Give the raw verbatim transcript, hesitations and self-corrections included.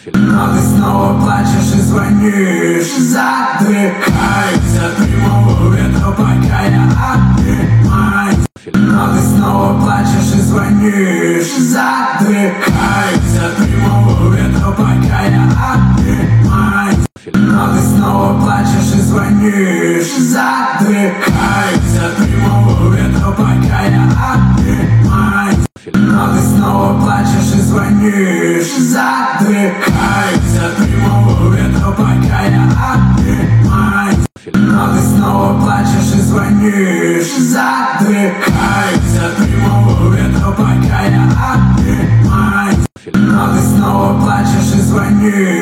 Но ты снова плачешь и звонишь. Задыхайся, прямого ветра, пока я обнимаюсь. Но ты снова плачешь и звонишь. Задыхайся, прямого ветра, пока я обнимаюсь. Но ты снова плачешь и звонишь. Задыхайся, прямого ветра, пока я обнимаюсь. Но ты снова плачешь и звонишь. Задыхайся, прямого ветра, пока я обнимаюсь. Но ты снова плачешь и звонишь. Задыхайся, прямого ветра, пока я обнимаюсь. Но ты снова плачешь и звонишь.